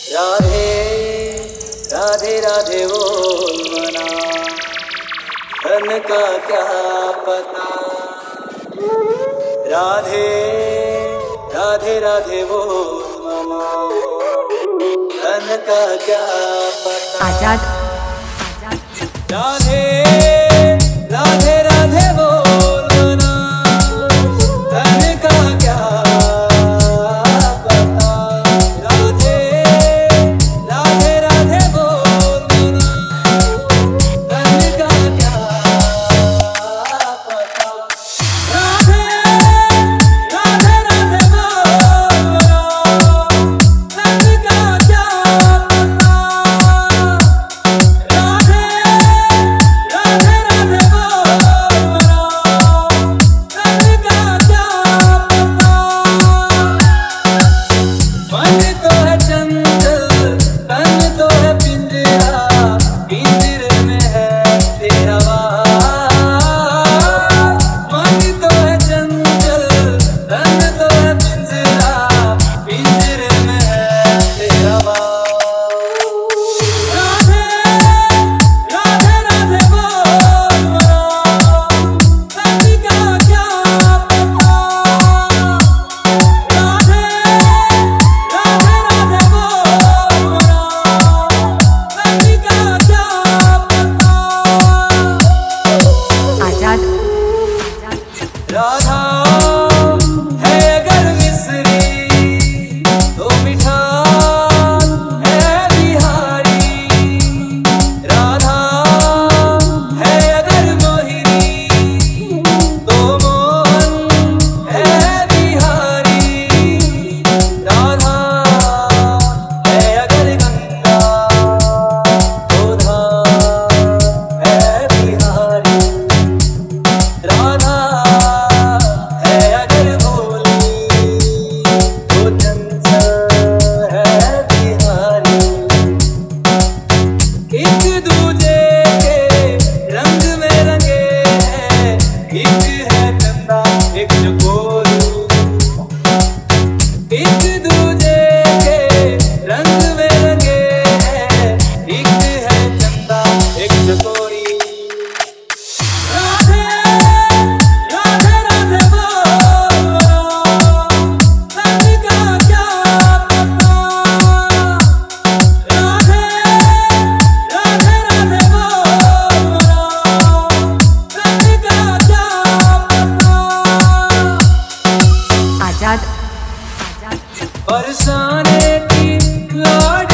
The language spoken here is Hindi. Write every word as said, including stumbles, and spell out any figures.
राधे राधे राधे बोल मना, धन का क्या पता। राधे राधे राधे बोल मना, धन का क्या पता। आजाद राधे राधे राधे बोल मना, धन का क्या पता। राधे राधे राधे बोल मना, धन का क्या पता। राधे राधे राधे बोल मना, धन का क्या पता। राधे राधे राधे बोल मना, धन का क्या पता। मन तो है चंचल, तन तो है पिंजरा, पिंजरे में है तेरा वास। मन तो है चंचल, तन तो है पिंजरा, पिंजरे में है तेरा वास। राधे राधे राधे बोल मना, धन का क्या पता। राधे राधे राधे बोल मना, धन का क्या पता। आजाद राधा है अगर मिस्री तो मीठा है बिहारी। राधा है अगर मोहिनी तो मोहन है बिहारी। राधा है अगर गंगा तो धाम है बिहारी। राधा है अगर भोली तो चंचल है बिहारी। एक दूजे के रंग में रंगे हैं, एक है चंदा एक चकोरू। एक दूजे के रंग में रंगे हैं, एक है चंदा एक चकोरी। राधे राधे राधे बोल मना, धन का क्या पता। राधे राधे राधे बोल मना, धन का क्या पता। आजाद बरसाने की लाड